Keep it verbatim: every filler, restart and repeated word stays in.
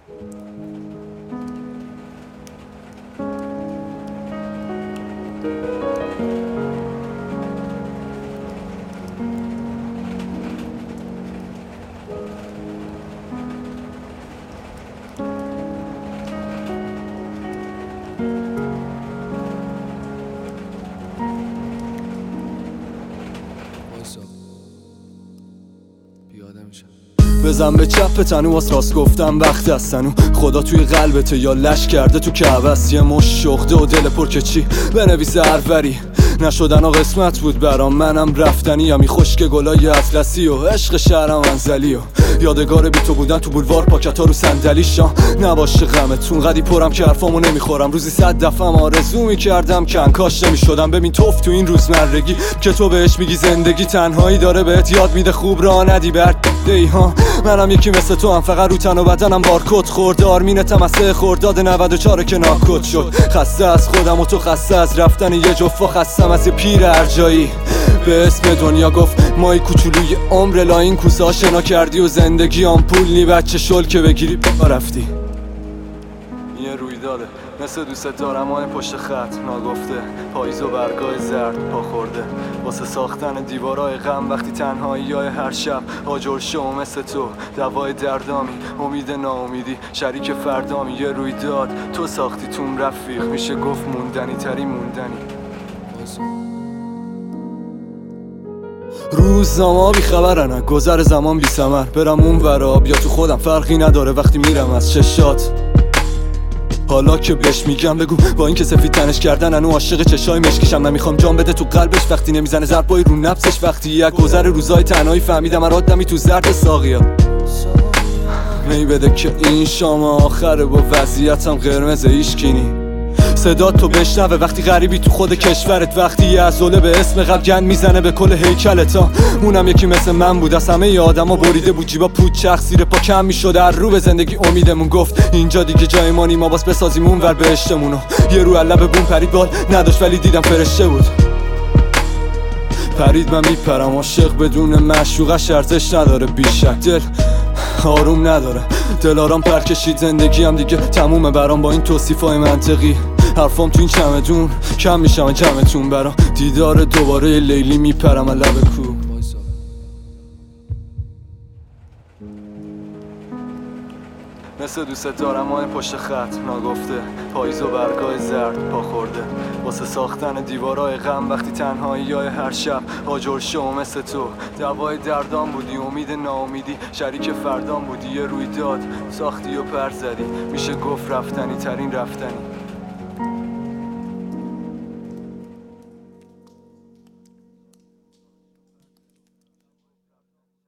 بزن به چپ تنو واس راست گفتم وقت هستنو خدا توی قلبته یا لش کرده تو کعبست یه مش شخده و دل پر که چی بنویس هروری نشدن و قسمت بود برام منم رفتنی همی خشک گلای اطلسی و عشق شهرم انزلی و یادگار بی تو بودن تو بولوار پاکتا رو صندلی شام نباشه غمتون قدی پرم که حرفامو نمیخورم روزی صد دفعه آرزو میکردم کنکاش نمیشدم ببین توف تو این روزمرگی که تو بهش میگی زندگی تنهایی داره بهت یاد میده خوب را ندی برده ها منم یکی مثل تو هم فقط رو تن و بدنم بارکد خورده آرمینتم از سه خرداد نود و چهار که ناکد شد خسته از خودم و تو خسته از رفتن یه جفا خستم از یه پیر ارجایی به اسم دنیا گفت مای کوچولوی عمر لاین کوسه ها شنا کردی و زندگی آمپول نی بچه شل که بگیری با رفتی یه رویداده مثل دوست دارم های پشت خط ناگفته پاییز و برگای زرد پا خورده واسه ساختن دیوارای غم وقتی تنهایی های هر شب آجر شو مثل تو دوای دردامی امید ناامیدی شریک فردامی یه رویداد تو ساختی توم رفیق میشه گفت موندنی تری موندنی روزنامه‌ها بی خبرن گذر زمان بی ثمر برم اون ورا یا تو خودم فرقی نداره وقتی میرم از چشات حالا که بهش میگم بگو با این که سفید تنش کردن انو عاشق چشای مشکیشم نمیخوام جان بده تو قلبش وقتی نمیزنه ضربای رو نفسش وقتی یک گذر روزای تنهایی فهمیدم من آدمی تو زرد ساقیا می بده که این شام آخره با وضعیتم قرمز ایشکینی صدا تو بشنوه وقتی غریبی تو خود کشورت وقتی یه عضله به اسم قبل گند میزنه به کل هیکلتا اونم یکی مثل من بود از همه ی آدما بریده بود جیبا پود چرخ زیر پا کم میشد هر رو به زندگی امیدمون گفت اینجا دیگه جای ما نیم ما باس بسازیم اون ور بهشتمونو یه رو لب بوم پرید بال نداشت ولی دیدم فرشته بود پرید من میپرم عاشق بدون معشوقش ارزش نداره بیشک دل آروم نداره دل آرام پر کشید زندگی هم دیگه تمومه برام با این توصیفای منطقی حرفام تو این چمدون کم میشم جمعتون برام دیدار دوباره لیلی میپرم لب کو مثل دوست دارم های پشت خط ناگفته پاییز و برگای زرد پا خورده واسه ساختن دیوارای غم وقتی تنهایی های هر شب آجر شو مثل تو دوای دردان بودی امید ناامیدی شریک فردان بودی یه رویداد ساختی و پر زدی میشه گفت رفتنی ترین رفتنی